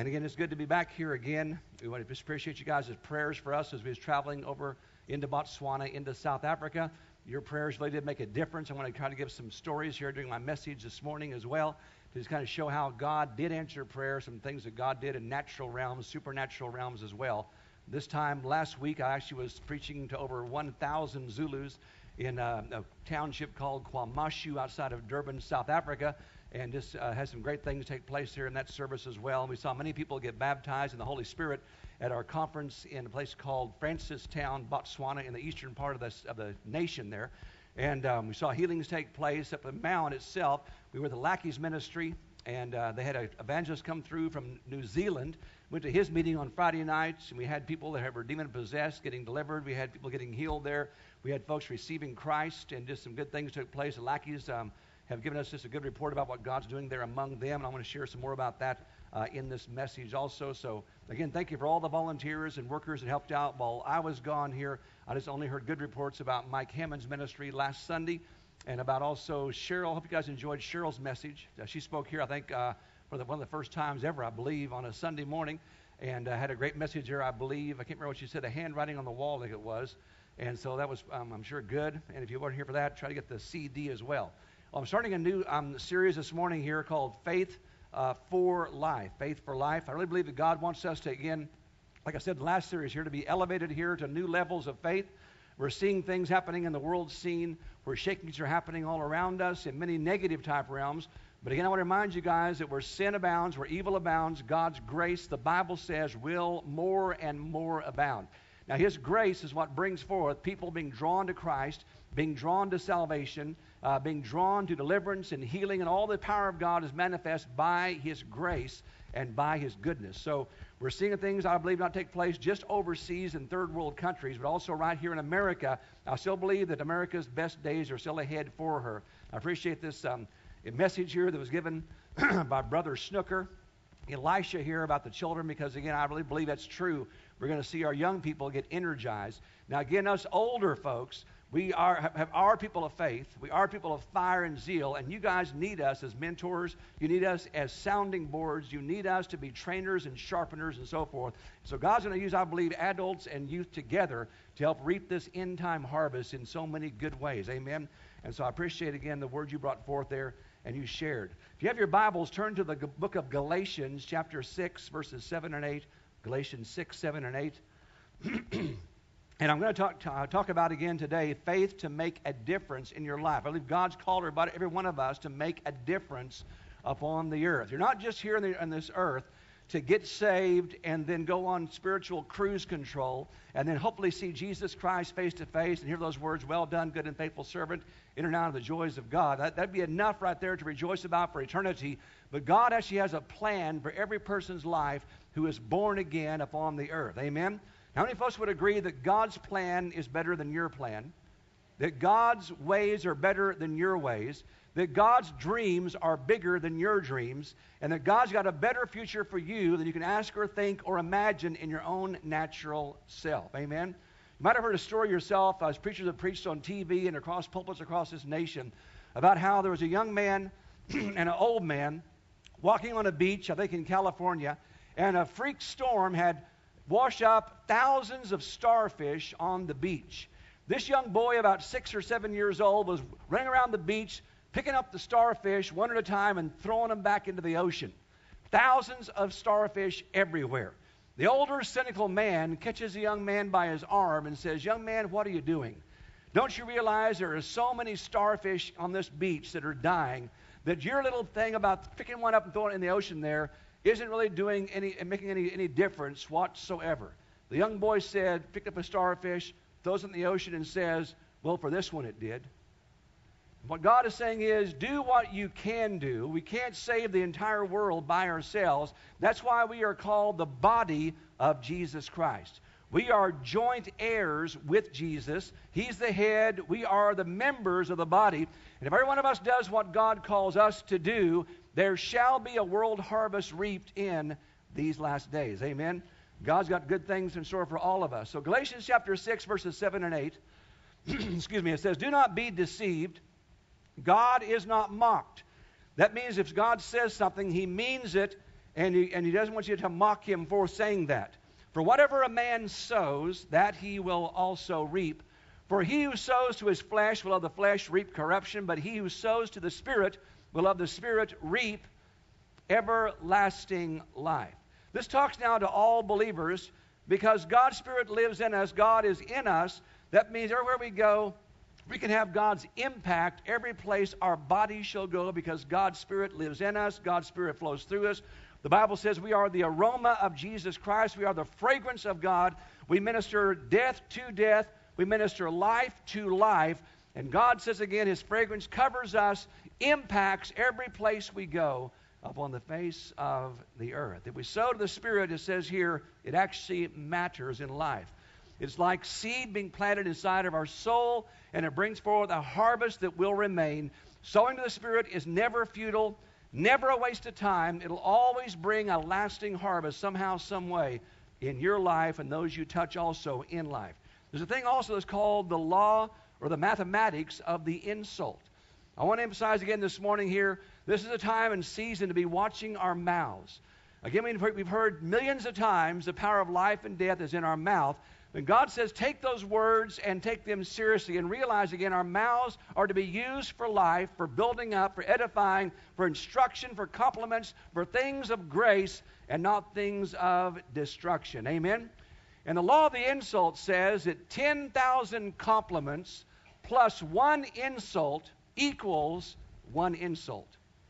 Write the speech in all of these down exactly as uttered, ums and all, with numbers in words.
And again, it's good to be back here again. We want to just appreciate you guys' prayers for us as we was traveling over into Botswana, into South Africa. Your prayers really did make a difference. I want to try to give some stories here during my message this morning as well, to just kind of show how God did answer prayer, some things that God did in natural realms, supernatural realms as well. This time last week, I actually was preaching to over one thousand Zulus in a, a township called Kwamashu outside of Durban, South Africa. And just uh, had some great things take place here in that service as well. And we saw many people get baptized in the Holy Spirit at our conference in a place called Francistown, Botswana, in the eastern part of the, of the nation there. And um, we saw healings take place up the mountain itself. We were the Lackeys Ministry, and uh, they had an evangelist come through from New Zealand. Went to his meeting on Friday nights, and we had people that were demon-possessed getting delivered. We had people getting healed there. We had folks receiving Christ, and just some good things took place. The Lackeys um, have given us just a good report about what God's doing there among them, and I want to share some more about that uh, in this message also. So, again, thank you for all the volunteers and workers that helped out while I was gone here. I just only heard good reports about Mike Hammond's ministry last Sunday, and about also Cheryl. I hope you guys enjoyed Cheryl's message. Uh, she spoke here, I think, uh, for the, one of the first times ever, I believe, on a Sunday morning, and uh, had a great message here, I believe. I can't remember what she said, a handwriting on the wall, I think it was. And so that was, um, I'm sure, good. And if you weren't here for that, try to get the C D as well. Well, I'm starting a new um, series this morning here called Faith uh, for Life. Faith for Life. I really believe that God wants us to, again, like I said in the last series here, to be elevated here to new levels of faith. We're seeing things happening in the world scene where shakings are happening all around us in many negative type realms. But again, I want to remind you guys that where sin abounds, where evil abounds, God's grace, the Bible says, will more and more abound. Now, His grace is what brings forth people being drawn to Christ, being drawn to salvation, uh, being drawn to deliverance and healing, and all the power of God is manifest by His grace and by His goodness. So we're seeing things, I believe, not take place just overseas in third world countries, but also right here in America. I still believe that America's best days are still ahead for her. I appreciate this um, message here that was given by Brother Snooker, Elisha here about the children, because, again, I really believe that's true. We're going to see our young people get energized. Now, again, us older folks, we are have our people of faith. We are people of fire and zeal, and you guys need us as mentors. You need us as sounding boards. You need us to be trainers and sharpeners and so forth. So God's going to use, I believe, adults and youth together to help reap this end-time harvest in so many good ways. Amen? And so I appreciate, again, the word you brought forth there and you shared. If you have your Bibles, turn to the book of Galatians, chapter six, verses seven and eight. Galatians six, seven, and eight. And I'm going to talk, uh, talk about again today, faith to make a difference in your life. I believe God's called about every one of us to make a difference upon the earth. You're not just here in, the, in this earth to get saved and then go on spiritual cruise control and then hopefully see Jesus Christ face to face and hear those words, well done, good and faithful servant, enter now into the joys of God. That, that'd be enough right there to rejoice about for eternity. But God actually has a plan for every person's life who is born again upon the earth. Amen? How many folks would agree that God's plan is better than your plan? That God's ways are better than your ways? That God's dreams are bigger than your dreams? And that God's got a better future for you than you can ask or think or imagine in your own natural self? Amen? You might have heard a story yourself, as preachers have preached on T V and across pulpits across this nation, about how there was a young man and an old man walking on a beach, I think in California, and a freak storm had washed up thousands of starfish on the beach. This young boy, about six or seven years old, was running around the beach, picking up the starfish one at a time and throwing them back into the ocean. Thousands of starfish everywhere. The older, cynical man catches the young man by his arm and says, "Young man, what are you doing? Don't you realize there are so many starfish on this beach that are dying that your little thing about picking one up and throwing it in the ocean there isn't really doing any, making any, any difference whatsoever?" The young boy said, picked up a starfish, throws it in the ocean and says, "Well, for this one it did." What God is saying is, do what you can do. We can't save the entire world by ourselves. That's why we are called the body of Jesus Christ. We are joint heirs with Jesus. He's the head. We are the members of the body. And if every one of us does what God calls us to do, there shall be a world harvest reaped in these last days. Amen? God's got good things in store for all of us. So Galatians chapter six, verses seven and eight, excuse me, it says, "Do not be deceived. God is not mocked." That means if God says something, He means it, And he, and he doesn't want you to mock him for saying that. For whatever a man sows, that he will also reap. For he who sows to his flesh will of the flesh reap corruption, but he who sows to the Spirit will of the Spirit reap everlasting life. This talks now to all believers, because God's Spirit lives in us, God is in us. That means everywhere we go, we can have God's impact every place our body shall go, because God's Spirit lives in us, God's Spirit flows through us. The Bible says we are the aroma of Jesus Christ. We are the fragrance of God. We minister death to death. We minister life to life. And God says again, His fragrance covers us, impacts every place we go upon the face of the earth. If we sow to the Spirit, it says here, it actually matters in life. It's like seed being planted inside of our soul, and it brings forth a harvest that will remain. Sowing to the Spirit is never futile, never a waste of time. It'll always bring a lasting harvest somehow, some way in your life and those you touch also in life. There's a thing also that's called the law or the mathematics of the insult. I want to emphasize again this morning here, this is a time and season to be watching our mouths. Again, we've heard millions of times the power of life and death is in our mouth. But God says take those words and take them seriously, and realize again our mouths are to be used for life, for building up, for edifying, for instruction, for compliments, for things of grace and not things of destruction. Amen? And the law of the insult says that ten thousand compliments plus one insult equals one insult.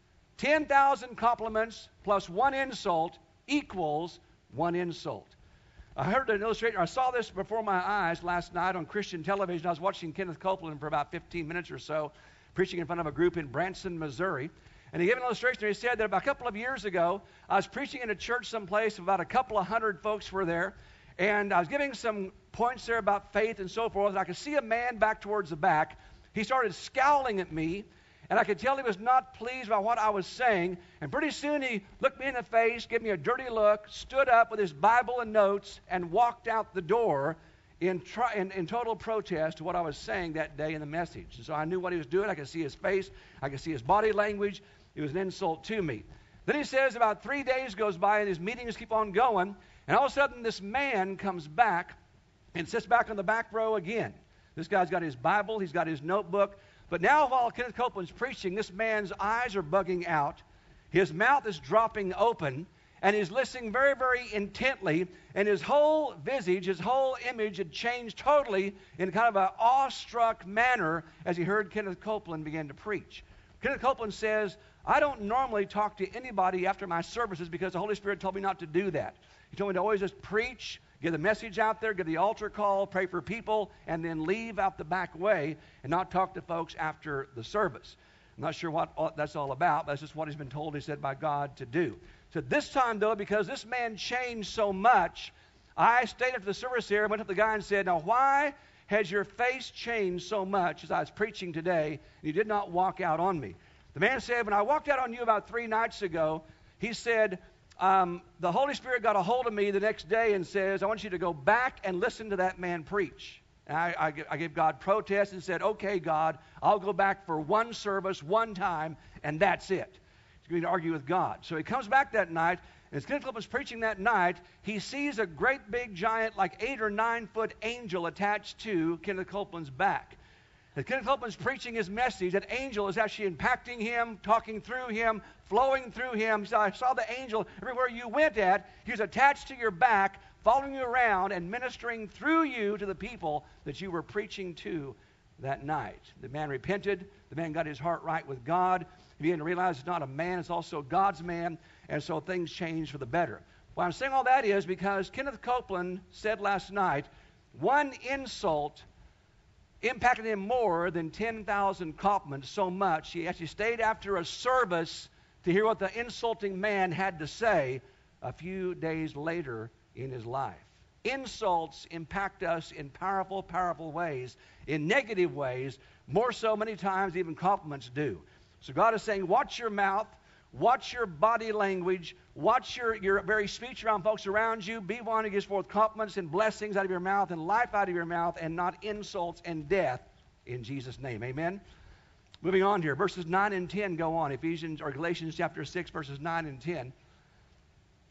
ten thousand compliments plus one insult equals one insult. I heard an illustration. I saw this before my eyes last night on Christian television. I was watching Kenneth Copeland for about fifteen minutes or so, preaching in front of a group in Branson, Missouri. And he gave an illustration. He said that about a couple of years ago, I was preaching in a church someplace. About a couple of hundred folks were there. And I was giving some points there about faith and so forth. And I could see a man back towards the back. He started scowling at me. And I could tell he was not pleased by what I was saying. And pretty soon he looked me in the face, gave me a dirty look, stood up with his Bible and notes, and walked out the door in, tri- in, in total protest to what I was saying that day in the message. And so I knew what he was doing. I could see his face. I could see his body language. It was an insult to me. Then he says about three days goes by and his meetings keep on going. And all of a sudden this man comes back and sits back on the back row again. This guy's got his Bible. He's got his notebook. But now while Kenneth Copeland's preaching, this man's eyes are bugging out. His mouth is dropping open. And he's listening very, very intently. And his whole visage, his whole image had changed totally in kind of an awestruck manner as he heard Kenneth Copeland begin to preach. Kenneth Copeland says, I don't normally talk to anybody after my services because the Holy Spirit told me not to do that. He told me to always just preach, give the message out there, give the altar call, pray for people, and then leave out the back way and not talk to folks after the service. I'm not sure what all that's all about, but that's just what he's been told, he said, by God to do. So this time, though, because this man changed so much, I stayed after the service here and went up to the guy and said, now why has your face changed so much as I was preaching today and you did not walk out on me? The man said, when I walked out on you about three nights ago, he said, Um, the Holy Spirit got a hold of me the next day and says, I want you to go back and listen to that man preach. And I, I, I gave God protest and said, okay, God, I'll go back for one service, one time, and that's it. He's going to argue with God. So he comes back that night, and as Kenneth Copeland was preaching that night, he sees a great big giant, like eight or nine foot angel attached to Kenneth Copeland's back. As Kenneth Copeland's preaching his message, that angel is actually impacting him, talking through him, flowing through him. So I saw the angel everywhere you went at. He was attached to your back, following you around and ministering through you to the people that you were preaching to that night. The man repented. The man got his heart right with God. He began to realize it's not a man, it's also God's man. And so things changed for the better. Why I'm saying all that is because Kenneth Copeland said last night, one insult impacted him more than ten thousand compliments so much. He actually stayed after a service to hear what the insulting man had to say a few days later in his life. Insults impact us in powerful, powerful ways, in negative ways, more so many times even compliments do. So God is saying, watch your mouth, watch your body language, watch your, your very speech around folks around you. Be one who gives forth compliments and blessings out of your mouth and life out of your mouth and not insults and death in Jesus' name. Amen? Moving on here, verses nine and ten go on. Ephesians or Galatians chapter six, verses nine and ten.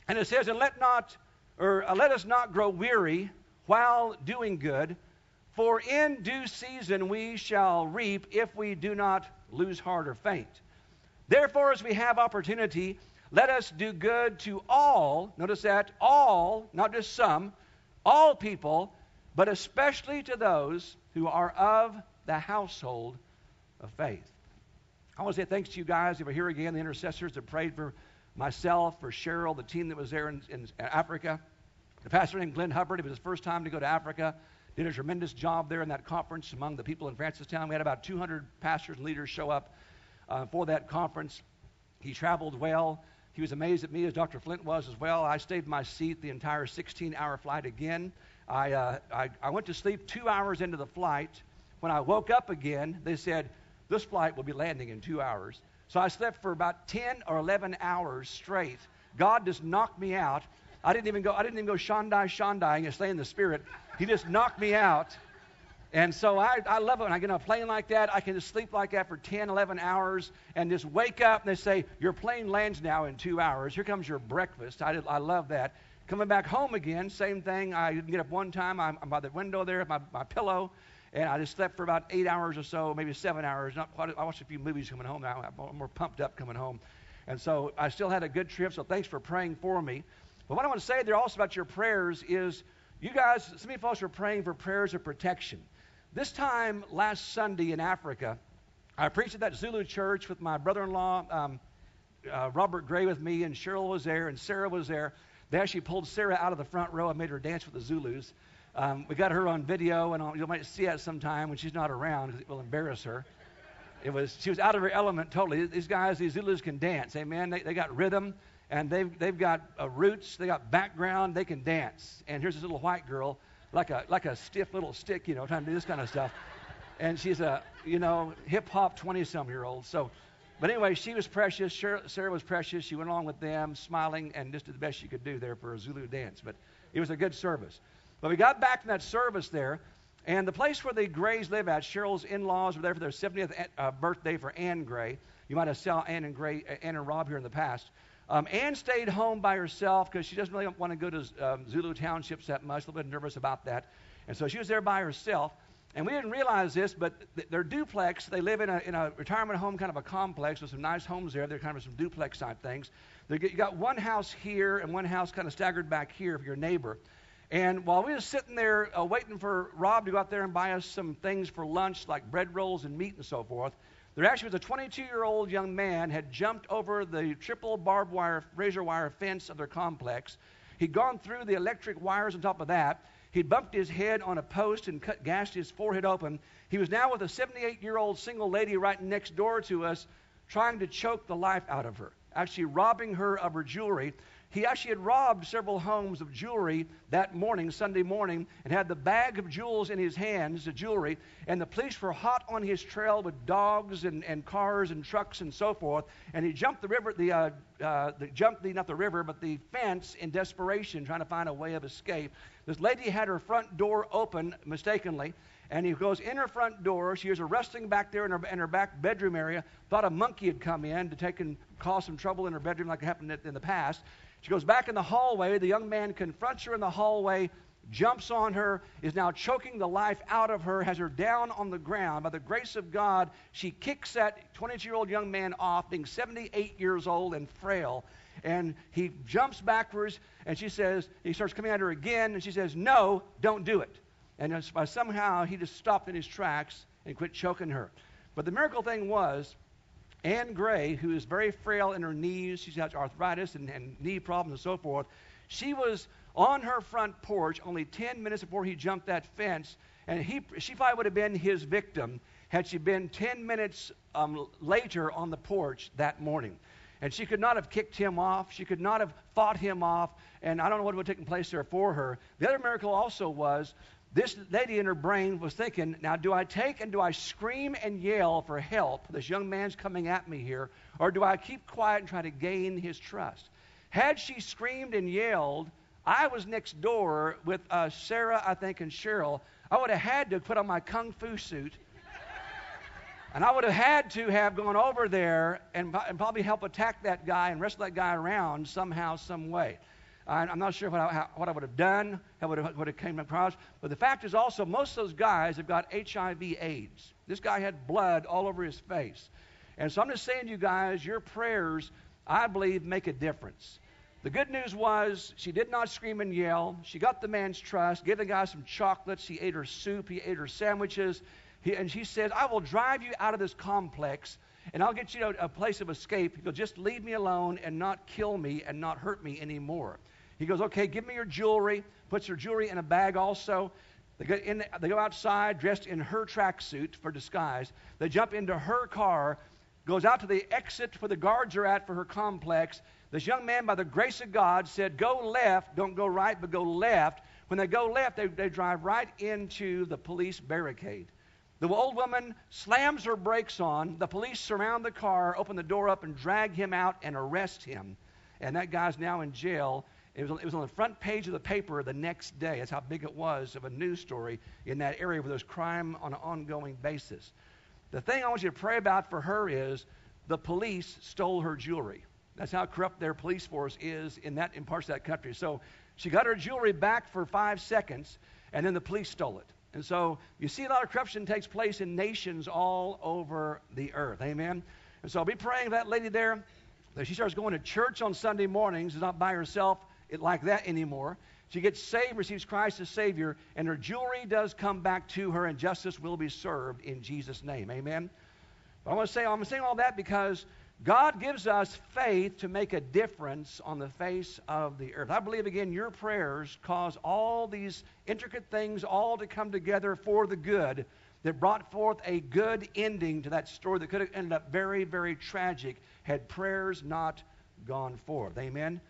And it says, and let not, or uh, let us not grow weary while doing good, for in due season we shall reap if we do not lose heart or faint. Therefore, as we have opportunity, let us do good to all, notice that, all, not just some, all people, but especially to those who are of the household of faith. I want to say thanks to you guys who are here again, the intercessors that prayed for myself, for Cheryl, the team that was there in, in Africa. The pastor named Glenn Hubbard, it was his first time to go to Africa, did a tremendous job there in that conference among the people in Francistown. We had about two hundred pastors and leaders show up uh, for that conference. He traveled well. He was amazed at me, as Doctor Flint was as well. I stayed in my seat the entire sixteen-hour flight again. I, uh, I, I went to sleep two hours into the flight. When I woke up again, they said, this flight will be landing in two hours. So I slept for about ten or eleven hours straight. God just knocked me out. I didn't even go, I didn't even go Shandai, Shandai, and stay in the spirit. He just knocked me out. And so I, I love it when I get on a plane like that. I can just sleep like that for ten, eleven hours and just wake up and they say, your plane lands now in two hours. Here comes your breakfast. I, did, I love that. Coming back home again, same thing. I get up one time. I'm, I'm by the window there, my, my pillow, and I just slept for about eight hours or so, maybe seven hours. Not quite. I watched a few movies coming home now. I'm more pumped up coming home. And so I still had a good trip, so thanks for praying for me. But what I want to say there also about your prayers is you guys, so many folks are praying for prayers of protection. This time last Sunday in Africa, I preached at that Zulu church with my brother-in-law, um, uh, Robert Gray with me, and Cheryl was there, and Sarah was there. They actually pulled Sarah out of the front row and made her dance with the Zulus. Um, we got her on video, and you might see that sometime when she's not around because it will embarrass her. It was she was out of her element totally. These guys, these Zulus can dance, amen. They, they got rhythm, and they've they've got uh, roots, they got background, they can dance. And here's this little white girl, like a like a stiff little stick, you know, trying to do this kind of stuff. And she's a you know hip hop twenty-some-year-old. So. But anyway, she was precious. Sarah was precious. She went along with them, smiling, and just did the best she could do there for a Zulu dance. But it was a good service. But we got back from that service there, and the place where the Grays live at, Cheryl's in-laws were there for their seventieth uh, birthday for Ann Gray. You might have saw Ann and Gray, Ann and Rob here in the past. Um, Ann stayed home by herself because she doesn't really want to go to um, Zulu townships that much. A little bit nervous about that. And so she was there by herself. And we didn't realize this, but th- their duplex, they live in a, in a retirement home, kind of a complex with some nice homes there. They're kind of some duplex type things. They get, you got one house here and one house kind of staggered back here for your neighbor. And while we were sitting there uh, waiting for Rob to go out there and buy us some things for lunch, like bread rolls and meat and so forth, there actually was a twenty-two-year-old young man had jumped over the triple barbed wire, razor wire fence of their complex. He'd gone through the electric wires on top of that. He'd bumped his head on a post and cut, gashed his forehead open. He was now with a seventy-eight-year-old single lady right next door to us, trying to choke the life out of her, actually robbing her of her jewelry. He actually had robbed several homes of jewelry that morning, Sunday morning, and had the bag of jewels in his hands, the jewelry, and the police were hot on his trail with dogs and, and cars and trucks and so forth, and he jumped the river, the, uh, uh, the jumped the, not the river, but the fence in desperation, trying to find a way of escape. This lady had her front door open mistakenly, and he goes in her front door. She was resting back there in her, in her back bedroom area, thought a monkey had come in to take and cause some trouble in her bedroom like it happened in the past. She goes back in the hallway. The young man confronts her in the hallway, jumps on her, is now choking the life out of her, has her down on the ground. By the grace of God, she kicks that twenty-two-year-old young man off, being seventy-eight years old and frail. And he jumps backwards, and she says, he starts coming at her again, and she says, no, don't do it. And by somehow, he just stopped in his tracks and quit choking her. But the miracle thing was, Ann Gray, who is very frail in her knees, she's got arthritis and, and knee problems and so forth, she was on her front porch only ten minutes before he jumped that fence, and he, she probably would have been his victim had she been ten minutes um, later on the porch that morning. And she could not have kicked him off. She could not have fought him off, and I don't know what would have taken place there for her. The other miracle also was, this lady in her brain was thinking, now do I take and do I scream and yell for help? This young man's coming at me here. Or do I keep quiet and try to gain his trust? Had she screamed and yelled, I was next door with uh, Sarah, I think, and Cheryl. I would have had to put on my kung fu suit. And I would have had to have gone over there and, and probably help attack that guy and wrestle that guy around somehow, some way. I, I'm not sure what I, how, what I would have done, how would have, would have came across. But the fact is also, most of those guys have got H I V AIDS. This guy had blood all over his face. And so I'm just saying to you guys, your prayers, I believe, make a difference. The good news was she did not scream and yell. She got the man's trust, gave the guy some chocolates. He ate her soup. He ate her sandwiches. He, and she says, I will drive you out of this complex, and I'll get you to a place of escape. He'll just leave me alone and not kill me and not hurt me anymore. He goes, okay, give me your jewelry. Puts her jewelry in a bag also. They go, in, they go outside dressed in her tracksuit for disguise. They jump into her car, goes out to the exit where the guards are at for her complex. This young man, by the grace of God, said, go left, don't go right, but go left. When they go left, they, they drive right into the police barricade. The old woman slams her brakes on. The police surround the car, open the door up, and drag him out and arrest him. And that guy's now in jail. It was, it was on the front page of the paper the next day. That's how big it was of a news story in that area where there's crime on an ongoing basis. The thing I want you to pray about for her is the police stole her jewelry. That's how corrupt their police force is in that in parts of that country. So she got her jewelry back for five seconds, and then the police stole it. And so you see a lot of corruption takes place in nations all over the earth. Amen? And so I'll be praying for that lady there, that she starts going to church on Sunday mornings, is not by herself like that anymore. She gets saved, receives Christ as Savior, and her jewelry does come back to her, and justice will be served in Jesus' name. Amen? But I want to say, I'm saying all that because God gives us faith to make a difference on the face of the earth. I believe, again, your prayers cause all these intricate things all to come together for the good that brought forth a good ending to that story that could have ended up very, very tragic had prayers not gone forth. Amen?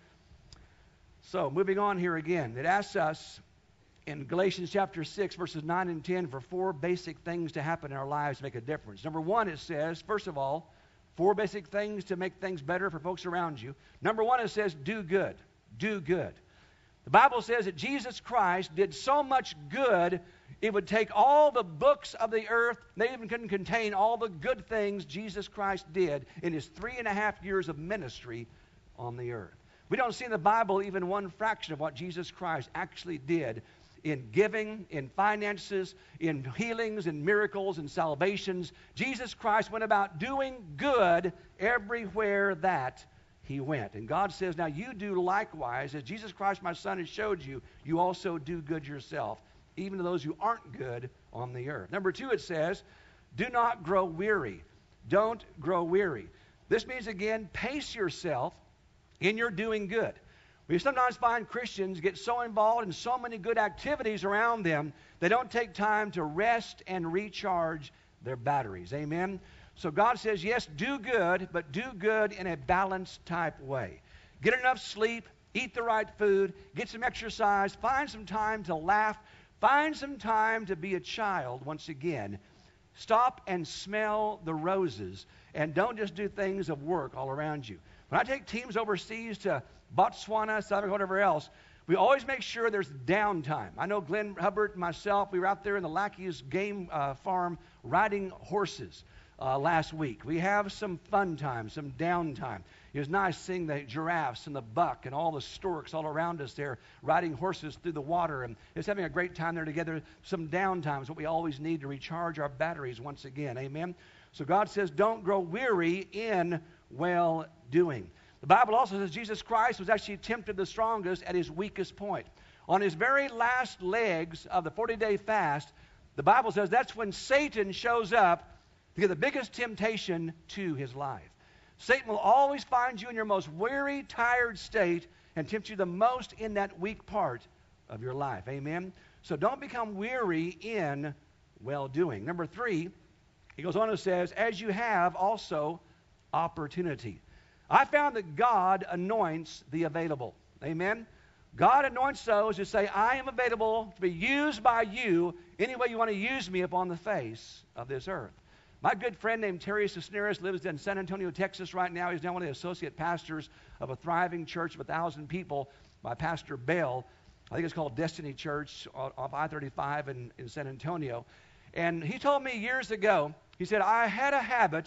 So, moving on here again, it asks us in Galatians chapter six, verses nine and ten, for four basic things to happen in our lives to make a difference. Number one, it says, first of all, four basic things to make things better for folks around you. Number one, it says, do good. Do good. The Bible says that Jesus Christ did so much good, it would take all the books of the earth, they even couldn't contain all the good things Jesus Christ did in his three and a half years of ministry on the earth. We don't see in the Bible even one fraction of what Jesus Christ actually did in giving, in finances, in healings, in miracles, in salvations. Jesus Christ went about doing good everywhere that he went. And God says, now you do likewise. As Jesus Christ, my son, has showed you, you also do good yourself, even to those who aren't good on the earth. Number two, it says, do not grow weary. Don't grow weary. This means, again, pace yourself in your doing good. We sometimes find Christians get so involved in so many good activities around them, they don't take time to rest and recharge their batteries. Amen? So God says, yes, do good, but do good in a balanced type way. Get enough sleep, eat the right food, get some exercise, find some time to laugh, find some time to be a child once again. Stop and smell the roses, and don't just do things of work all around you. When I take teams overseas to Botswana, South Africa, whatever else, we always make sure there's downtime. I know Glenn Hubbard and myself, we were out there in the Lackey's game uh, farm riding horses uh, last week. We have some fun time, some downtime. It was nice seeing the giraffes and the buck and all the storks all around us there riding horses through the water, and just having a great time there together. Some downtime is what we always need to recharge our batteries once again. Amen? So God says, don't grow weary in well-doing. The Bible also says Jesus Christ was actually tempted the strongest at his weakest point. On his very last legs of the forty-day fast, the Bible says that's when Satan shows up to get the biggest temptation to his life. Satan will always find you in your most weary, tired state and tempt you the most in that weak part of your life. Amen? So don't become weary in well-doing. Number three, he goes on and says, as you have also opportunity. I found that God anoints the available. Amen? God anoints those who say, I am available to be used by you any way you want to use me upon the face of this earth. My good friend named Terry Cisneros lives in San Antonio, Texas right now. He's now one of the associate pastors of a thriving church of a thousand people by Pastor Bell. I think it's called Destiny Church off I thirty-five in, in San Antonio. And he told me years ago, he said, I had a habit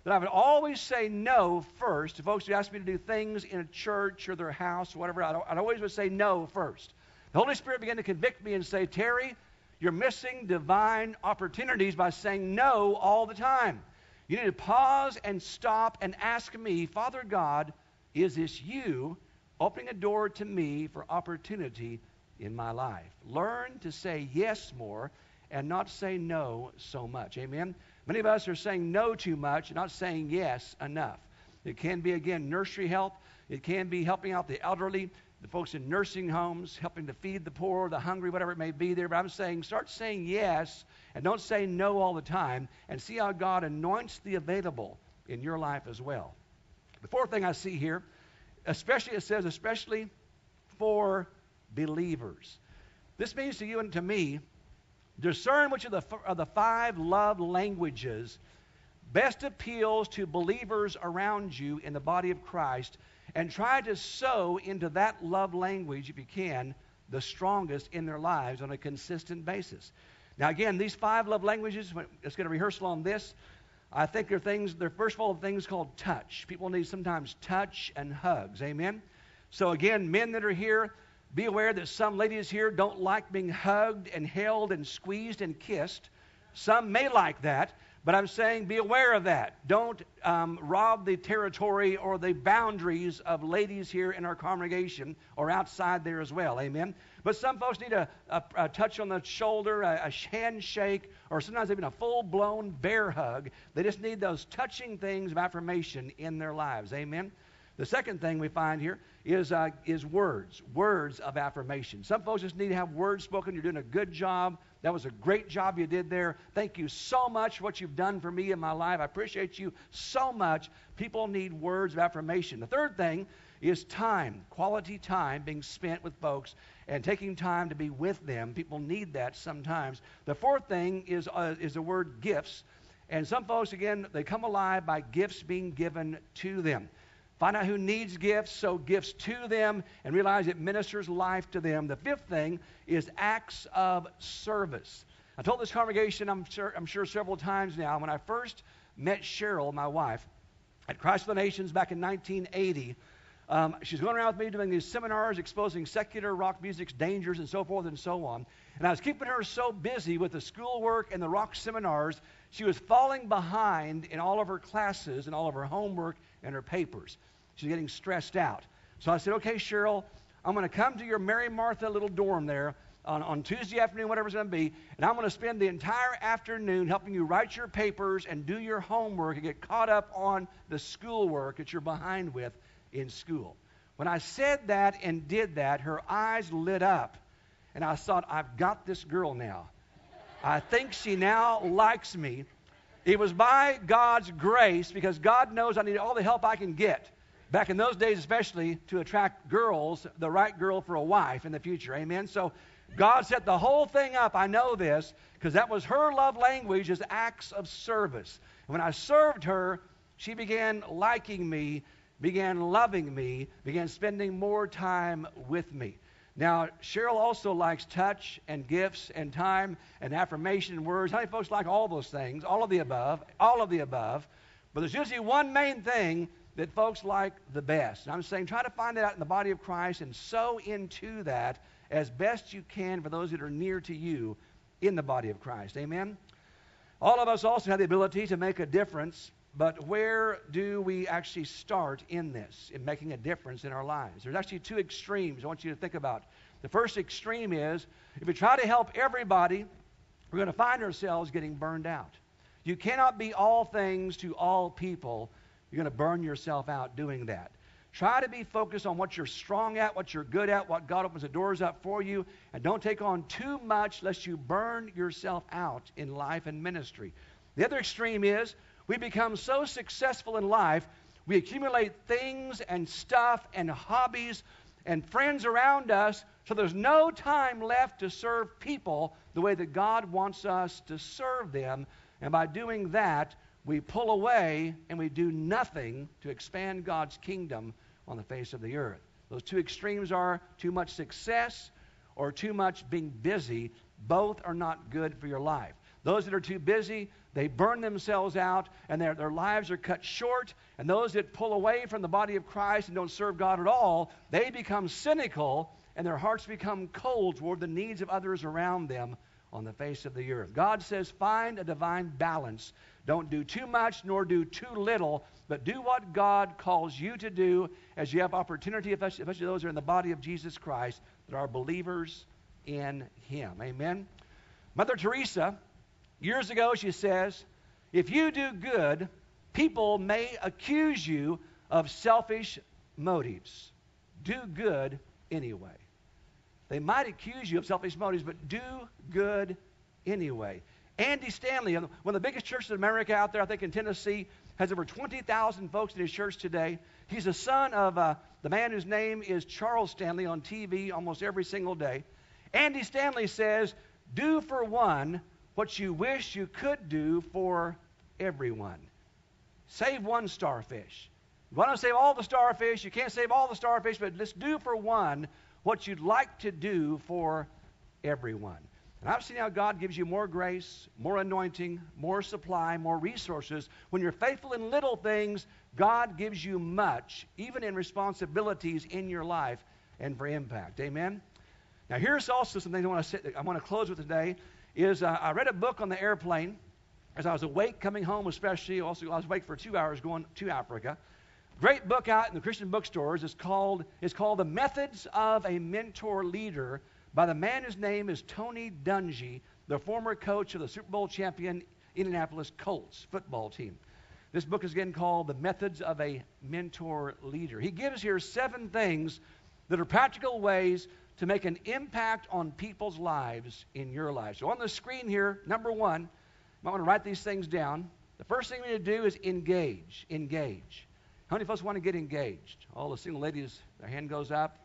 that I would always say no first to folks who ask me to do things in a church or their house or whatever. I'd, I'd always would say no first. The Holy Spirit began to convict me and say, Terry, you're missing divine opportunities by saying no all the time. You need to pause and stop and ask me, Father God, is this you opening a door to me for opportunity in my life? Learn to say yes more and not say no so much. Amen? Many of us are saying no too much and not saying yes enough. It can be, again, nursery help. It can be helping out the elderly, the folks in nursing homes, helping to feed the poor, the hungry, whatever it may be there. But I'm saying start saying yes and don't say no all the time, and see how God anoints the available in your life as well. The fourth thing I see here, especially, it says, especially for believers. This means to you and to me, discern which of the, of the five love languages best appeals to believers around you in the body of Christ, and try to sow into that love language, if you can, the strongest in their lives on a consistent basis. Now, again, these five love languages, let's get a rehearsal on this. I think they're things, they're first of all things called touch. People need sometimes touch and hugs. Amen? So again, men that are here, be aware that some ladies here don't like being hugged and held and squeezed and kissed. Some may like that, but I'm saying be aware of that. Don't um, rob the territory or the boundaries of ladies here in our congregation or outside there as well. Amen? But some folks need a, a, a touch on the shoulder, a, a handshake, or sometimes even a full-blown bear hug. They just need those touching things of affirmation in their lives. Amen? The second thing we find here is uh, is words, words of affirmation. Some folks just need to have words spoken. You're doing a good job. That was a great job you did there. Thank you so much for what you've done for me in my life. I appreciate you so much. People need words of affirmation. The third thing is time, quality time being spent with folks and taking time to be with them. People need that sometimes. The fourth thing is uh, is the word gifts. And some folks, again, they come alive by gifts being given to them. Find out who needs gifts, sow gifts to them, and realize it ministers life to them. The fifth thing is acts of service. I told this congregation, I'm sure, I'm sure several times now, when I first met Cheryl, my wife, at Christ for the Nations back in nineteen eighty, um, she's going around with me doing these seminars exposing secular rock music's dangers and so forth and so on. And I was keeping her so busy with the schoolwork and the rock seminars, she was falling behind in all of her classes and all of her homework and her papers. She's getting stressed out. So I said, okay, Cheryl, I'm going to come to your Mary Martha little dorm there on, on Tuesday afternoon, whatever it's going to be, and I'm going to spend the entire afternoon helping you write your papers and do your homework and get caught up on the schoolwork that you're behind with in school. When I said that and did that, her eyes lit up, and I thought, I've got this girl now. I think she now likes me. It was by God's grace, because God knows I need all the help I can get. Back in those days especially, to attract girls, the right girl for a wife in the future. Amen? So God set the whole thing up. I know this, because that was her love language, is acts of service. And when I served her, she began liking me, began loving me, began spending more time with me. Now, Cheryl also likes touch and gifts and time and affirmation and words. How many folks like all those things? All of the above. All of the above. But there's usually one main thing that folks like the best. And I'm saying try to find that out in the body of Christ and sow into that as best you can for those that are near to you in the body of Christ. Amen? All of us also have the ability to make a difference, but where do we actually start in this, in making a difference in our lives? There's actually two extremes I want you to think about. The first extreme is, if we try to help everybody, we're going to find ourselves getting burned out. You cannot be all things to all people. You're going to burn yourself out doing that. Try to be focused on what you're strong at, what you're good at, what God opens the doors up for you, and don't take on too much lest you burn yourself out in life and ministry. The other extreme is, we become so successful in life, we accumulate things and stuff and hobbies and friends around us, so there's no time left to serve people the way that God wants us to serve them. And by doing that, we pull away and we do nothing to expand God's kingdom on the face of the earth. Those two extremes are too much success or too much being busy. Both are not good for your life. Those that are too busy, they burn themselves out, and their, their lives are cut short. And those that pull away from the body of Christ and don't serve God at all, they become cynical, and their hearts become cold toward the needs of others around them on the face of the earth. God says, find a divine balance. Don't do too much nor do too little, but do what God calls you to do as you have opportunity, especially those who are in the body of Jesus Christ that are believers in Him. Amen? Mother Teresa, years ago, she says, if you do good, people may accuse you of selfish motives. Do good anyway. They might accuse you of selfish motives, but do good anyway. Andy Stanley, one of the biggest churches in America out there, I think in Tennessee, has over twenty thousand folks in his church today. He's the son of uh, the man whose name is Charles Stanley on T V almost every single day. Andy Stanley says, do for one what you wish you could do for everyone. Save one starfish. You want to save all the starfish, you can't save all the starfish, but let's do for one what you'd like to do for everyone. And I've seen how God gives you more grace, more anointing, more supply, more resources. When you're faithful in little things, God gives you much, even in responsibilities in your life and for impact. Amen? Now, here's also something I want to say, I want to close with today, is uh, I read a book on the airplane as I was awake coming home, especially. Also, I was awake for two hours going to Africa. Great book out in the Christian bookstores. It's called, it's called The Methods of a Mentor Leader by the man whose name is Tony Dungy, the former coach of the Super Bowl champion Indianapolis Colts football team. This book is again called The Methods of a Mentor Leader. He gives here seven things that are practical ways to make an impact on people's lives in your life. So on the screen here, number one, you might want to write these things down. The first thing we need to do is engage. Engage. How many folks want to get engaged? All the single ladies, their hand goes up.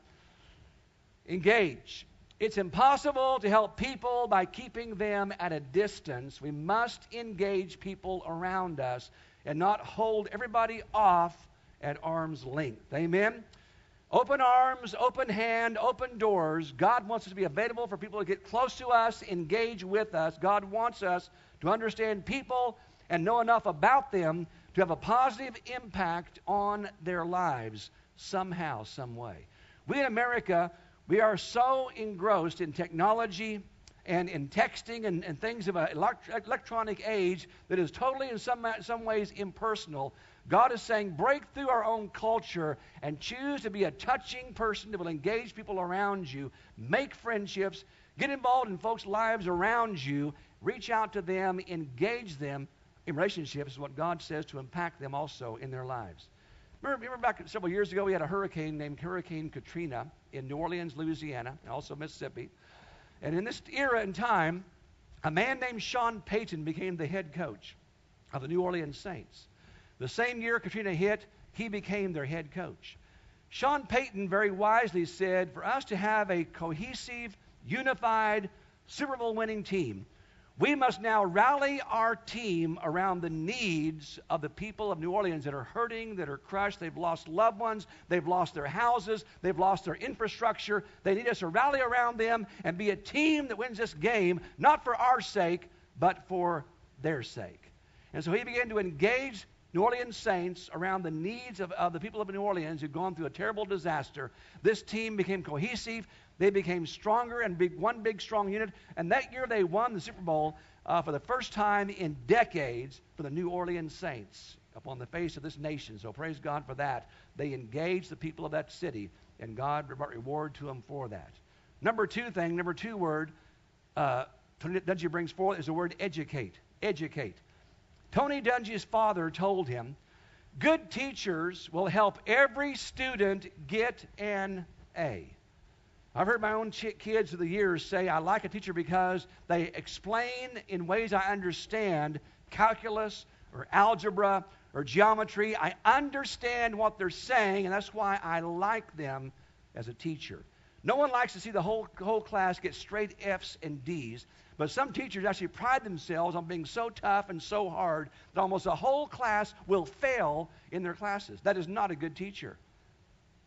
Engage. It's impossible to help people by keeping them at a distance. We must engage people around us and not hold everybody off at arm's length. Amen? Open arms, open hand, open doors. God wants us to be available for people to get close to us, engage with us. God wants us to understand people and know enough about them to have a positive impact on their lives somehow, some way. We in America, we are so engrossed in technology and in texting and, and things of an elect- electronic age that is totally in some, some ways impersonal. God is saying, break through our own culture and choose to be a touching person that will engage people around you, make friendships, get involved in folks' lives around you, reach out to them, engage them in relationships is what God says to impact them also in their lives. Remember, remember back several years ago, we had a hurricane named Hurricane Katrina in New Orleans, Louisiana, and also Mississippi. And in this era and time, a man named Sean Payton became the head coach of the New Orleans Saints. The same year Katrina hit, he became their head coach. Sean Payton very wisely said, for us to have a cohesive, unified, Super Bowl winning team, we must now rally our team around the needs of the people of New Orleans that are hurting, that are crushed. They've lost loved ones. They've lost their houses. They've lost their infrastructure. They need us to rally around them and be a team that wins this game, not for our sake, but for their sake. And so he began to engage New Orleans Saints around the needs of, of the people of New Orleans who'd gone through a terrible disaster. This team became cohesive. They became stronger and big, one big strong unit. And that year they won the Super Bowl uh, for the first time in decades for the New Orleans Saints upon the face of this nation. So praise God for that. They engaged the people of that city, and God brought reward to them for that. Number two thing, number two word, uh, Tony Dungy brings forth is the word educate. Educate. Tony Dungy's father told him, good teachers will help every student get an A. I've heard my own ch- kids through the years say, I like a teacher because they explain in ways I understand calculus or algebra or geometry. I understand what they're saying, and that's why I like them as a teacher. No one likes to see the whole, whole class get straight F's and D's, but some teachers actually pride themselves on being so tough and so hard that almost a whole class will fail in their classes. That is not a good teacher.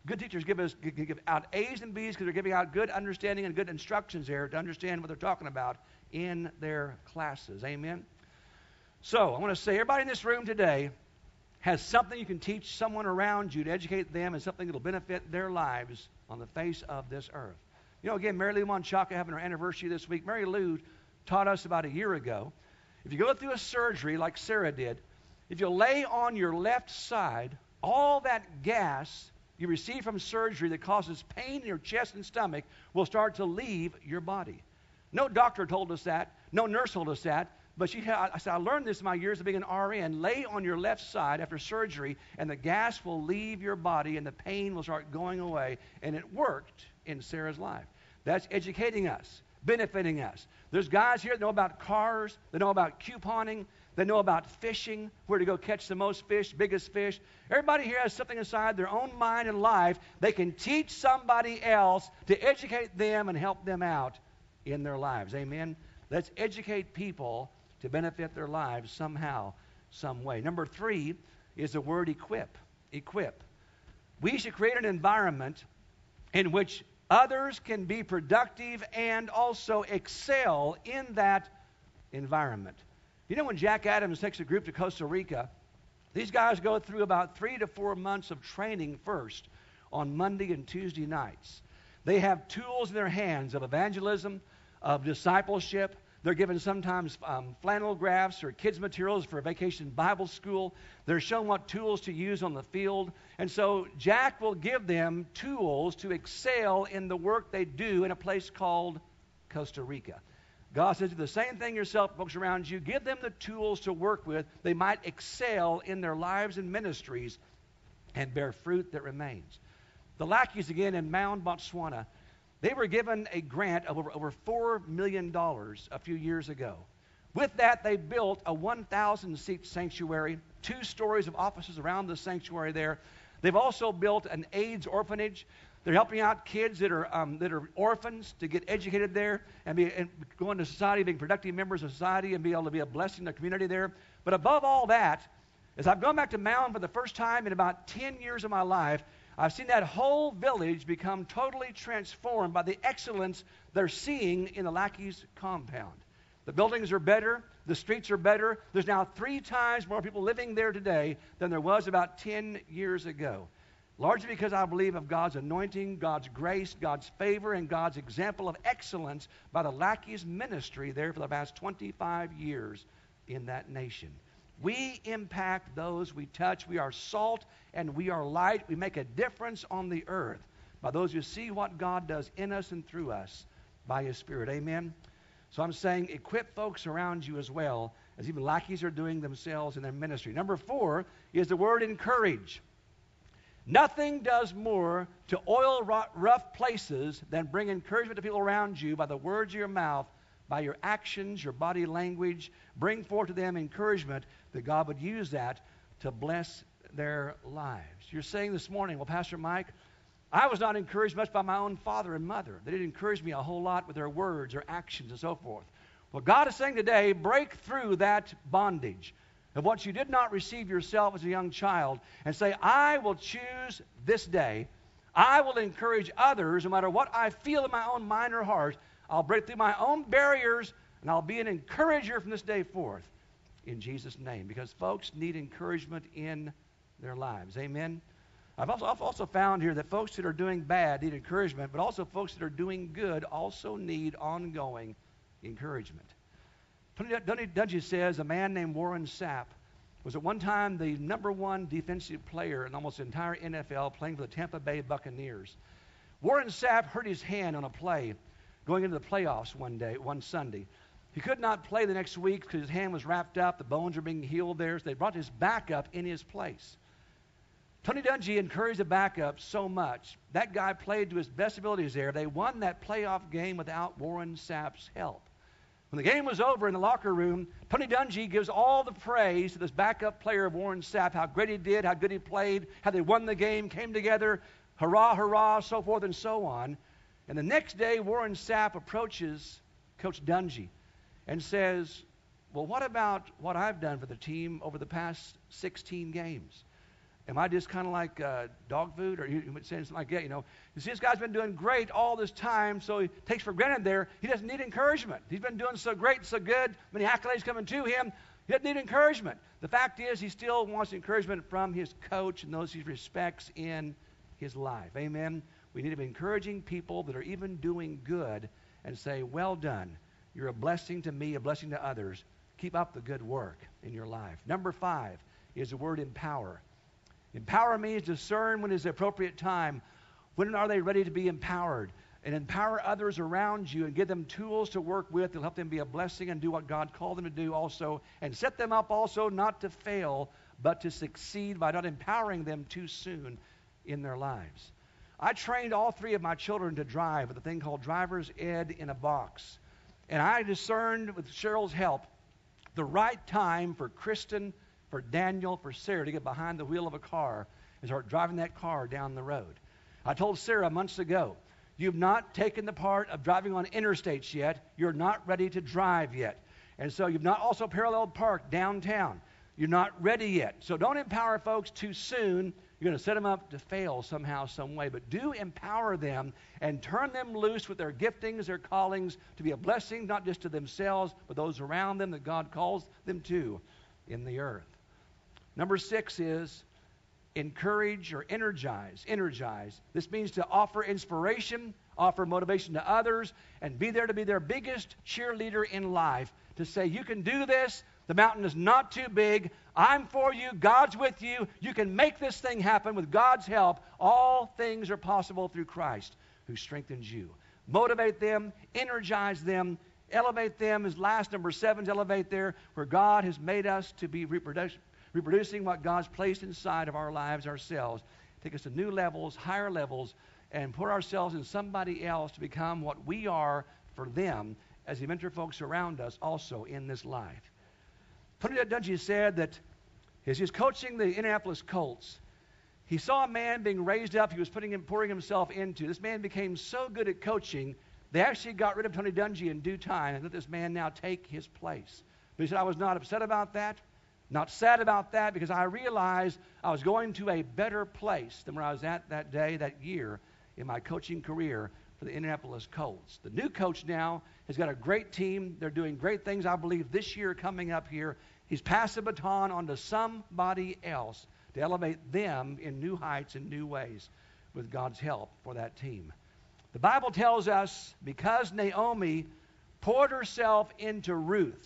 Good teachers give us give, give out A's and B's because they're giving out good understanding and good instructions there to understand what they're talking about in their classes. Amen? So I want to say everybody in this room today has something you can teach someone around you to educate them and something that will benefit their lives on the face of this earth. You know, again, Mary Lou Monchaka having her anniversary this week. Mary Lou taught us about a year ago, if you go through a surgery like Sarah did, if you lay on your left side, all that gas you receive from surgery that causes pain in your chest and stomach will start to leave your body. No doctor told us that. No nurse told us that. But she had, I said, I learned this in my years of being an R N. Lay on your left side after surgery, and the gas will leave your body, and the pain will start going away. And it worked in Sarah's life. That's educating us, benefiting us. There's guys here that know about cars, that know about couponing, that know about fishing, where to go catch the most fish, biggest fish. Everybody here has something inside their own mind and life they can teach somebody else to educate them and help them out in their lives. Amen? Let's educate people to benefit their lives somehow, some way. Number three is the word equip. Equip. We should create an environment in which others can be productive and also excel in that environment. You know, when Jack Adams takes a group to Costa Rica, these guys go through about three to four months of training first on Monday and Tuesday nights. They have tools in their hands of evangelism, of discipleship. They're given sometimes um, flannel graphs or kids' materials for vacation Bible school. They're shown what tools to use on the field. And so Jack will give them tools to excel in the work they do in a place called Costa Rica. God says, do the same thing yourself, folks around you. Give them the tools to work with. They might excel in their lives and ministries and bear fruit that remains. The Lackeys, again, in Mound, Botswana, they were given a grant of over, over four million dollars a few years ago. With that, they built a one thousand seat sanctuary, two stories of offices around the sanctuary there. They've also built an AIDS orphanage. They're helping out kids that are um, that are orphans to get educated there and, be, and go into society, being productive members of society and be able to be a blessing to the community there. But above all that, as I've gone back to Mound for the first time in about ten years of my life, I've seen that whole village become totally transformed by the excellence they're seeing in the Lackeys compound. The buildings are better. The streets are better. There's now three times more people living there today than there was about ten years ago. Largely because I believe of God's anointing, God's grace, God's favor, and God's example of excellence by the Lackeys ministry there for the past twenty-five years in that nation. We impact those we touch. We are salt and we are light. We make a difference on the earth by those who see what God does in us and through us by His Spirit. Amen? So I'm saying equip folks around you as well, as even Lackeys are doing themselves in their ministry. Number four is the word encourage. Nothing does more to oil rough places than bring encouragement to people around you by the words of your mouth, by your actions, your body language. Bring forth to them encouragement that God would use that to bless their lives. You're saying this morning, well, Pastor Mike, I was not encouraged much by my own father and mother. They didn't encourage me a whole lot with their words or actions and so forth. Well, God is saying today, break through that bondage of what you did not receive yourself as a young child and say, I will choose this day. I will encourage others no matter what I feel in my own mind or heart. I'll break through my own barriers and I'll be an encourager from this day forth in Jesus' name, because folks need encouragement in their lives. Amen? I've also, I've also found here that folks that are doing bad need encouragement, but also folks that are doing good also need ongoing encouragement. Tony Dungy says a man named Warren Sapp was at one time the number one defensive player in almost the entire N F L, playing for the Tampa Bay Buccaneers. Warren Sapp hurt his hand on a play going into the playoffs one day, one Sunday. He could not play the next week because his hand was wrapped up. The bones were being healed there. So they brought his backup in his place. Tony Dungy encouraged the backup so much. That guy played to his best abilities there. They won that playoff game without Warren Sapp's help. When the game was over in the locker room, Tony Dungy gives all the praise to this backup player of Warren Sapp, how great he did, how good he played, how they won the game, came together, hurrah, hurrah, so forth and so on. And the next day, Warren Sapp approaches Coach Dungy and says, well, what about what I've done for the team over the past sixteen games? Am I just kind of like uh, dog food? Or you, you would say something like that, you know. You see, this guy's been doing great all this time, so he takes for granted there. He doesn't need encouragement. He's been doing so great, so good, many accolades coming to him. He doesn't need encouragement. The fact is, he still wants encouragement from his coach and those he respects in his life. Amen? We need to be encouraging people that are even doing good and say, well done. You're a blessing to me, a blessing to others. Keep up the good work in your life. Number five is the word empower. Empower means discern when is the appropriate time. When are they ready to be empowered? And empower others around you and give them tools to work with to help them be a blessing and do what God called them to do also. And set them up also not to fail, but to succeed by not empowering them too soon in their lives. I trained all three of my children to drive with a thing called driver's ed in a box. And I discerned with Cheryl's help the right time for Kristen, for Daniel, for Sarah to get behind the wheel of a car and start driving that car down the road. I told Sarah months ago, you've not taken the part of driving on interstates yet. You're not ready to drive yet. And so you've not also parallel parked downtown. You're not ready yet. So don't empower folks too soon. You're going to set them up to fail somehow, some way. But do empower them and turn them loose with their giftings, their callings, to be a blessing, not just to themselves, but those around them that God calls them to in the earth. Number six is encourage or energize. Energize. This means to offer inspiration, offer motivation to others, and be there to be their biggest cheerleader in life, to say, you can do this. The mountain is not too big. I'm for you. God's with you. You can make this thing happen with God's help. All things are possible through Christ who strengthens you. Motivate them, energize them, elevate them. As last number seven is elevate there, where God has made us to be reproduc- reproducing what God's placed inside of our lives ourselves. Take us to new levels, higher levels, and put ourselves in somebody else to become what we are for them as we mentor folks around us also in this life. Tony Dungy said that as he was coaching the Indianapolis Colts, he saw a man being raised up he was putting him, pouring himself into. This man became so good at coaching, they actually got rid of Tony Dungy in due time and let this man now take his place. But he said, I was not upset about that, not sad about that, because I realized I was going to a better place than where I was at that day, that year in my coaching career for the Indianapolis Colts. The new coach now has got a great team. They're doing great things, I believe, this year coming up here. He's passed the baton on to somebody else to elevate them in new heights and new ways with God's help for that team. The Bible tells us because Naomi poured herself into Ruth,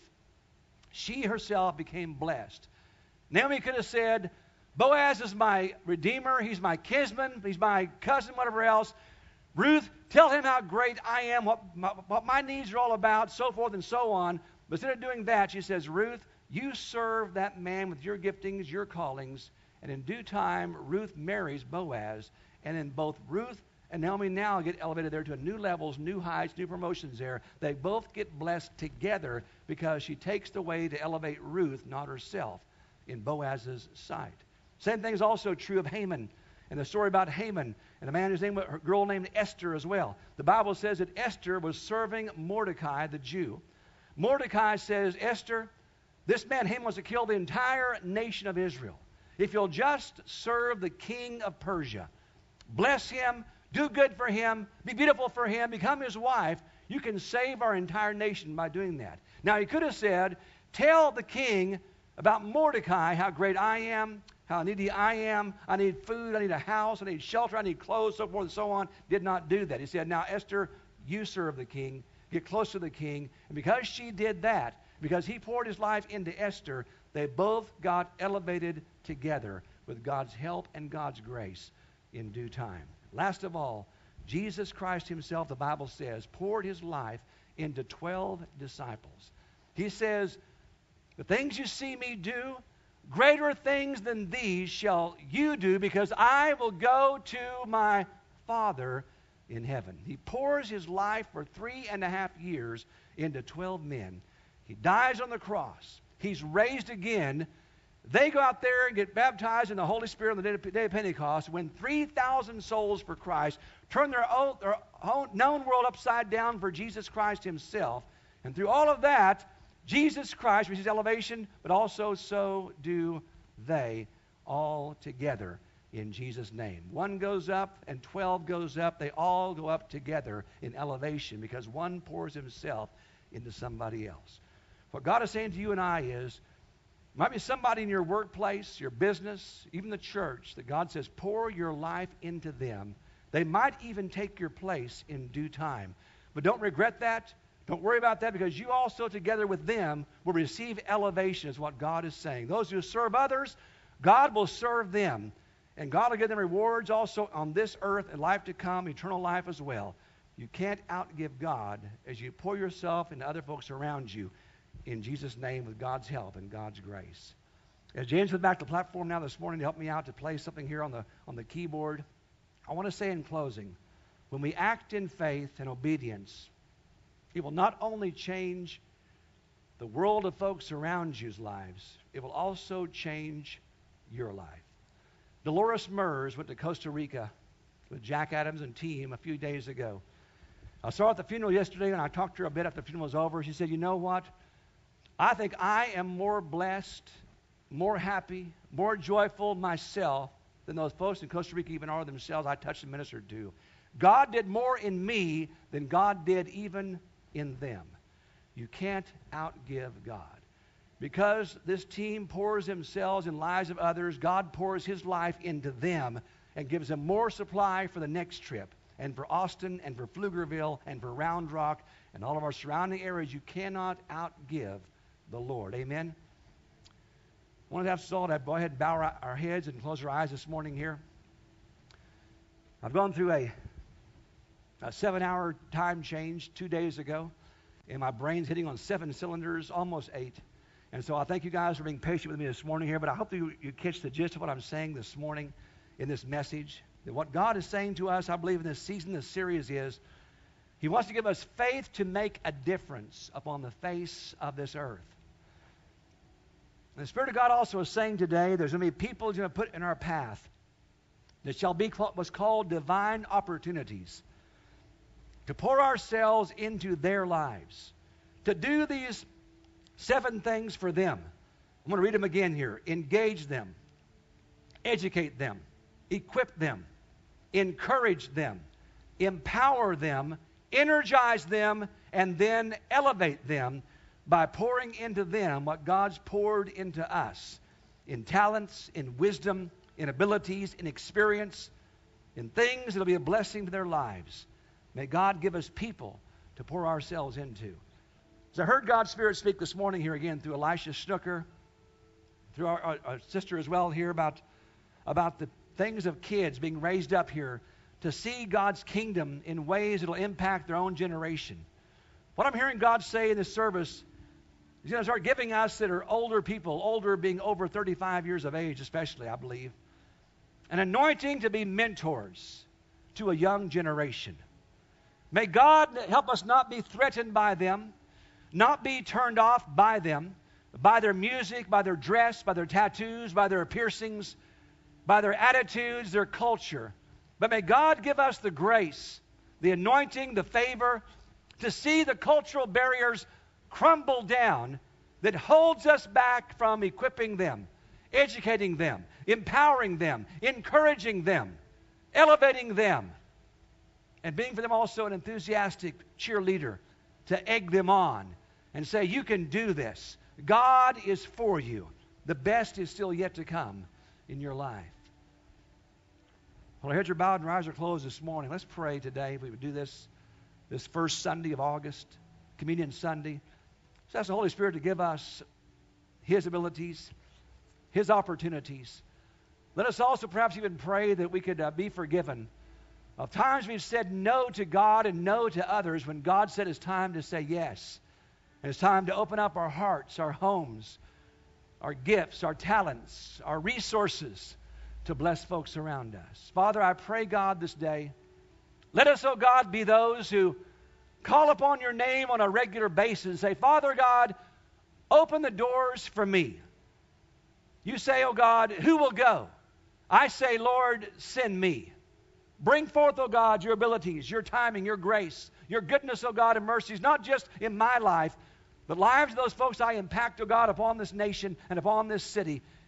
she herself became blessed. Naomi could have said, Boaz is my redeemer, he's my kinsman, he's my cousin, whatever else. Ruth, tell him how great I am, what my, what my needs are all about, so forth and so on. But instead of doing that, she says, Ruth, you serve that man with your giftings, your callings. And in due time, Ruth marries Boaz. And then both Ruth and Naomi now get elevated there to new levels, new heights, new promotions there. They both get blessed together because she takes the way to elevate Ruth, not herself, in Boaz's sight. Same thing is also true of Haman. And the story about Haman and a man whose name, a girl named Esther as well. The Bible says that Esther was serving Mordecai, the Jew. Mordecai says, Esther, this man Haman wants to kill the entire nation of Israel. If you'll just serve the king of Persia, bless him, do good for him, be beautiful for him, become his wife, you can save our entire nation by doing that. Now, he could have said, tell the king about Mordecai how great I am, how needy I am, I need food, I need a house, I need shelter, I need clothes, so forth and so on. Did not do that. He said, now, Esther, you serve the king, get close to the king. And because she did that, because he poured his life into Esther, they both got elevated together with God's help and God's grace in due time. Last of all, Jesus Christ himself, the Bible says, poured his life into twelve disciples. He says, the things you see me do, greater things than these shall you do, because I will go to my Father in heaven. He pours his life for three and a half years into twelve men. He dies on the cross. He's raised again. They go out there and get baptized in the Holy Spirit on the day of, day of Pentecost, win three thousand souls for Christ, turn their, own, their own known world upside down for Jesus Christ himself. And through all of that, Jesus Christ receives elevation, but also so do they all together in Jesus' name. One goes up and twelve goes up. They all go up together in elevation because one pours himself into somebody else. What God is saying to you and I is, might be somebody in your workplace, your business, even the church, that God says, pour your life into them. They might even take your place in due time. But don't regret that. Don't worry about that, because you also together with them will receive elevation, is what God is saying. Those who serve others, God will serve them. And God will give them rewards also on this earth and life to come, eternal life as well. You can't outgive God as you pour yourself into other folks around you in Jesus' name with God's help and God's grace. As James went back to the platform now this morning to help me out to play something here on the, on the keyboard, I want to say in closing, when we act in faith and obedience, it will not only change the world of folks around you's lives, it will also change your life. Dolores Mers went to Costa Rica with Jack Adams and team a few days ago. I saw her at the funeral yesterday, and I talked to her a bit after the funeral was over. She said, you know what? I think I am more blessed, more happy, more joyful myself than those folks in Costa Rica even are themselves I touched and ministered to. God did more in me than God did even in them. You can't outgive God. Because this team pours themselves in lives of others, God pours his life into them and gives them more supply for the next trip, and for Austin, and for Pflugerville, and for Round Rock, and all of our surrounding areas. You cannot outgive the Lord. Amen? I want to have us all to go ahead and bow our, our heads and close our eyes this morning here. I've gone through a, a seven-hour time change two days ago, and my brain's hitting on seven cylinders, almost eight. And so I thank you guys for being patient with me this morning here, but I hope that you, you catch the gist of what I'm saying this morning in this message. That what God is saying to us, I believe, in this season, this series is, he wants to give us faith to make a difference upon the face of this earth. And the Spirit of God also is saying today, there's going to be people he's going to put in our path that shall be what's called divine opportunities to pour ourselves into their lives, to do these seven things for them. I'm going to read them again here. Engage them, educate them, equip them, encourage them, empower them, energize them, and then elevate them by pouring into them what God's poured into us in talents, in wisdom, in abilities, in experience, in things that will be a blessing to their lives. May God give us people to pour ourselves into. As I heard God's Spirit speak this morning here again through Elisha Snooker, through our, our, our sister as well here about, about the things of kids being raised up here to see God's kingdom in ways that will impact their own generation. What I'm hearing God say in this service, he's going to start giving us that are older people, older being over thirty-five years of age especially, I believe, an anointing to be mentors to a young generation. May God help us not be threatened by them, not be turned off by them, by their music, by their dress, by their tattoos, by their piercings, by their attitudes, their culture. But may God give us the grace, the anointing, the favor to see the cultural barriers crumble down that holds us back from equipping them, educating them, empowering them, encouraging them, elevating them, and being for them also an enthusiastic cheerleader to egg them on and say, you can do this. God is for you. The best is still yet to come in your life. Well, our heads are bowed and our eyes are closed this morning. Let's pray today if we would do this this first Sunday of August, Communion Sunday. So ask the Holy Spirit to give us his abilities, his opportunities. Let us also perhaps even pray that we could uh, be forgiven of times we've said no to God and no to others when God said it's time to say yes. And it's time to open up our hearts, our homes, our gifts, our talents, our resources to bless folks around us. Father, I pray, God, this day, let us, oh God, be those who call upon your name on a regular basis and say, Father God, open the doors for me. You say, oh God, who will go? I say, Lord, send me. Bring forth, oh God, your abilities, your timing, your grace, your goodness, oh God, and mercies, not just in my life, but lives of those folks I impact, oh God, upon this nation and upon this city.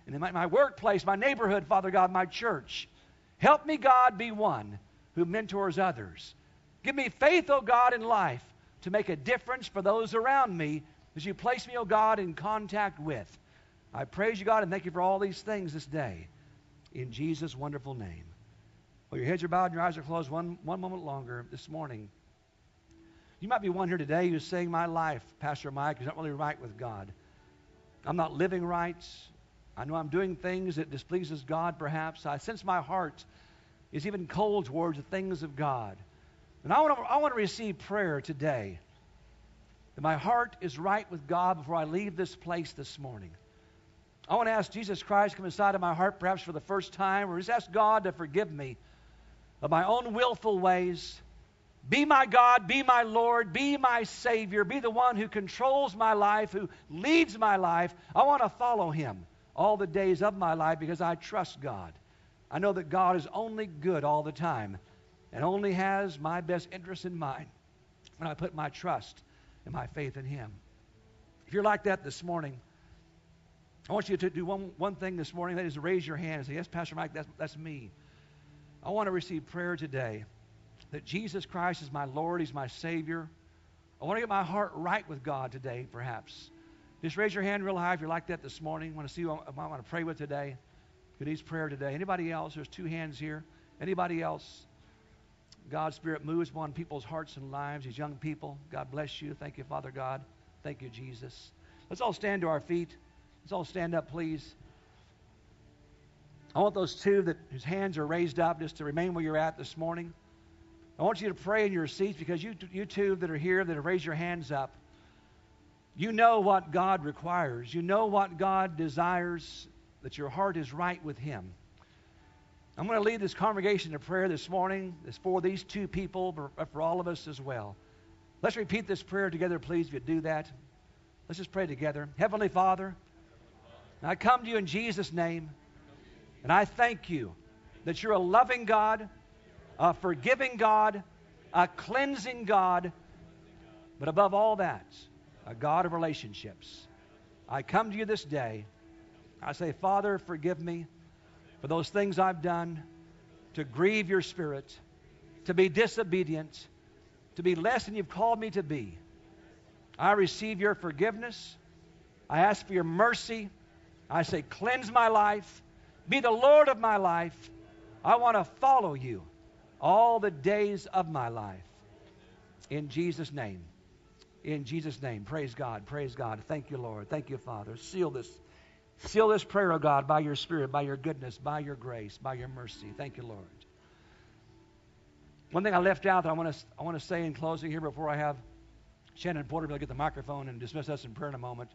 and in my, my workplace, my neighborhood, Father God, my church. Help me, God, be one who mentors others. Give me faith, O God, in life to make a difference for those around me as you place me, O God, in contact with. I praise you, God, and thank you for all these things this day. In Jesus' wonderful name. Well, your heads are bowed and your eyes are closed one, one moment longer this morning. You might be one here today who's saying, my life, Pastor Mike, is not really right with God. I'm not living right. I know I'm doing things that displeases God, perhaps. I sense my heart is even cold towards the things of God. And I want to, I want to receive prayer today that my heart is right with God before I leave this place this morning. I want to ask Jesus Christ to come inside of my heart perhaps for the first time, or just ask God to forgive me of my own willful ways. Be my God, be my Lord, be my Savior, be the one who controls my life, who leads my life. I want to follow Him all the days of my life because I trust God. I know that God is only good all the time and only has my best interest in mind when I put my trust and my faith in Him. If you're like that this morning, I want you to do one, one thing this morning, that is to raise your hand and say, yes, Pastor Mike, that's, that's me. I want to receive prayer today that Jesus Christ is my Lord, He's my Savior. I want to get my heart right with God today, perhaps. Just raise your hand real high if you're like that this morning. I want to see who I want to pray with today, who needs prayer today. Anybody else? There's two hands here. Anybody else? God's Spirit moves upon people's hearts and lives, these young people. God bless you. Thank you, Father God. Thank you, Jesus. Let's all stand to our feet. Let's all stand up, please. I want those two that whose hands are raised up just to remain where you're at this morning. I want you to pray in your seats because you, you two that are here that have raised your hands up, you know what God requires. You know what God desires, that your heart is right with Him. I'm going to lead this congregation to prayer this morning. It's for these two people, but for all of us as well. Let's repeat this prayer together, please, if you do that. Let's just pray together. Heavenly Father, I come to you in Jesus' name, and I thank you that you're a loving God, a forgiving God, a cleansing God, but above all that, a God of relationships. I come to you this day. I say, Father, forgive me for those things I've done to grieve your Spirit, to be disobedient, to be less than you've called me to be. I receive your forgiveness. I ask for your mercy. I say, cleanse my life. Be the Lord of my life. I want to follow you all the days of my life. In Jesus' name. In Jesus' name. Praise God. Praise God. Thank you, Lord. Thank you, Father. Seal this. Seal this prayer, oh God, by your Spirit, by your goodness, by your grace, by your mercy. Thank you, Lord. One thing I left out that I want to I want to say in closing here before I have Shannon Porter will get the microphone and dismiss us in prayer in a moment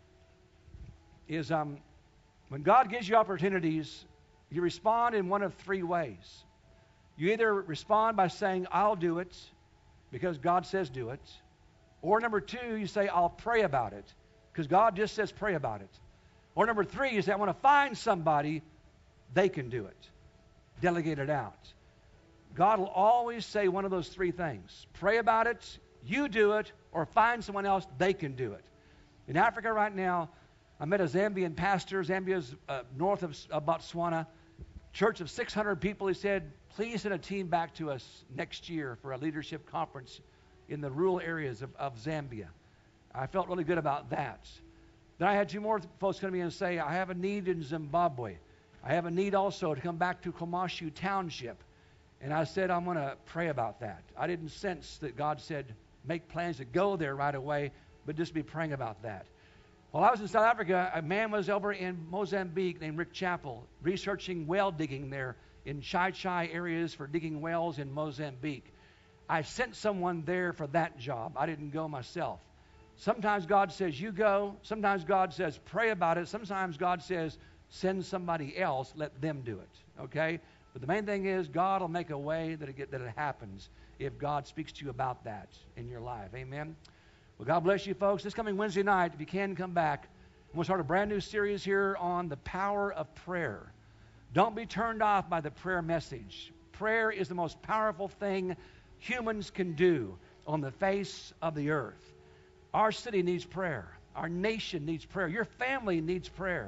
is um, when God gives you opportunities, you respond in one of three ways. You either respond by saying, I'll do it because God says do it. Or number two, you say, I'll pray about it because God just says pray about it. Or number three, you say, I want to find somebody, they can do it. Delegate it out. God will always say one of those three things. Pray about it, you do it, or find someone else, they can do it. In Africa right now, I met a Zambian pastor. Zambia's uh, north of uh, Botswana. Church of six hundred people. He said, please send a team back to us next year for a leadership conference in the rural areas of, of Zambia. I felt really good about that. Then I had two more folks come to me and say, I have a need in Zimbabwe. I have a need also to come back to Kwamashu Township. And I said, I'm going to pray about that. I didn't sense that God said, make plans to go there right away, but just be praying about that. While I was in South Africa, a man was over in Mozambique named Rick Chappell, researching well digging there in Chai Chai areas for digging wells in Mozambique. I sent someone there for that job. I didn't go myself. Sometimes God says, you go. Sometimes God says, pray about it. Sometimes God says, send somebody else, let them do it. Okay? But the main thing is, God will make a way that it, get, that it happens if God speaks to you about that in your life. Amen? Well, God bless you, folks. This coming Wednesday night, if you can come back, we'll start a brand new series here on the power of prayer. Don't be turned off by the prayer message. Prayer is the most powerful thing humans can do on the face of the earth. Our city needs prayer. Our nation needs prayer. Your family needs prayer.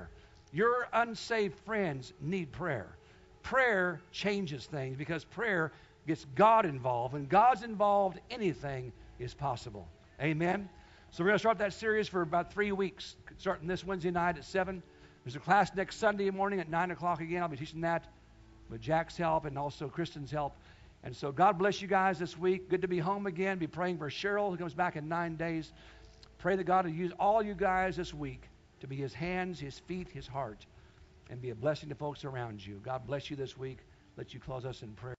Your unsaved friends need prayer. Prayer changes things because prayer gets God involved. When God's involved, anything is possible. Amen? So we're going to start that series for about three weeks, starting this Wednesday night at seven. There's a class next Sunday morning at nine o'clock again. I'll be teaching that with Jack's help and also Kristen's help. And so God bless you guys this week. Good to be home again. Be praying for Cheryl, who comes back in nine days. Pray that God will use all you guys this week to be his hands, his feet, his heart, and be a blessing to folks around you. God bless you this week. Let you close us in prayer.